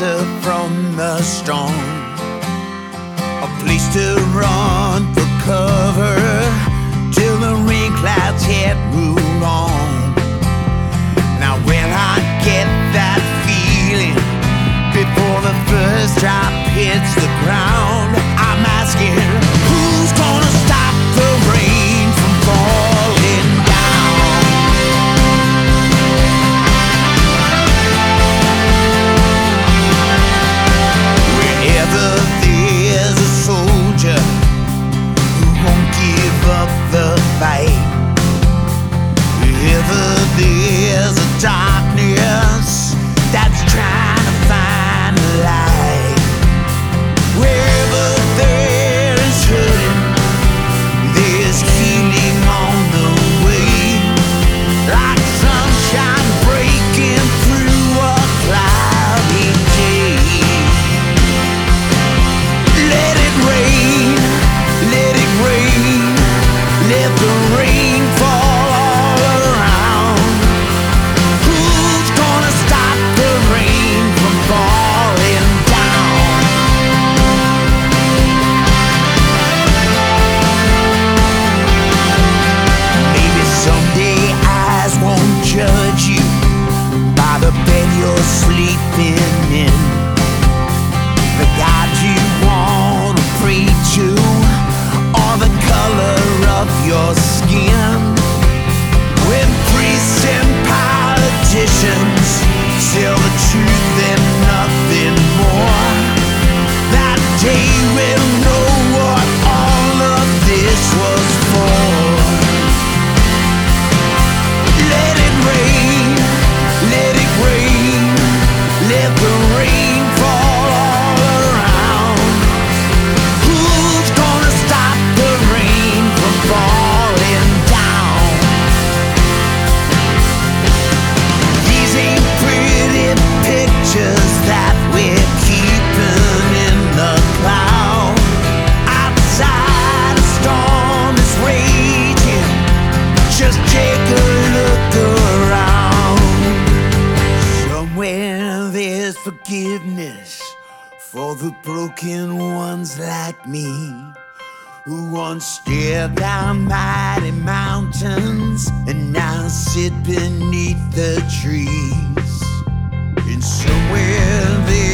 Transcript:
shelter from the storm, a place to run for cover till the rain clouds hit move on. Now will I get that feeling before the first drop hits the ground? I'm asking, who's gonna stop the rain from falling down? Wherever there's a soldier who won't give up the fight, wherever there's a darkness that's trying to find the light, wherever there is hurting, there's healing on the way, like sunshine breaking through a cloudy day. Let it rain, let it rain, let the rain fall all around. Who's gonna stop the rain from falling down? Maybe someday eyes won't judge you by the bed you're sleeping in, the God you wanna pray to, or the color of your skin. When priests and politicians sell the truth and nothing more, that day we'll know what all of this was for. Let it rain, let it rain, let the rain fall all around. Who's gonna stop the rain from falling down? These ain't pretty pictures that we're keeping in the cloud. Outside a storm is raging, just take a look around. Somewhere there's forgiveness for the broken ones like me, who once stared down mighty mountains and now sit beneath the trees. And somewhere there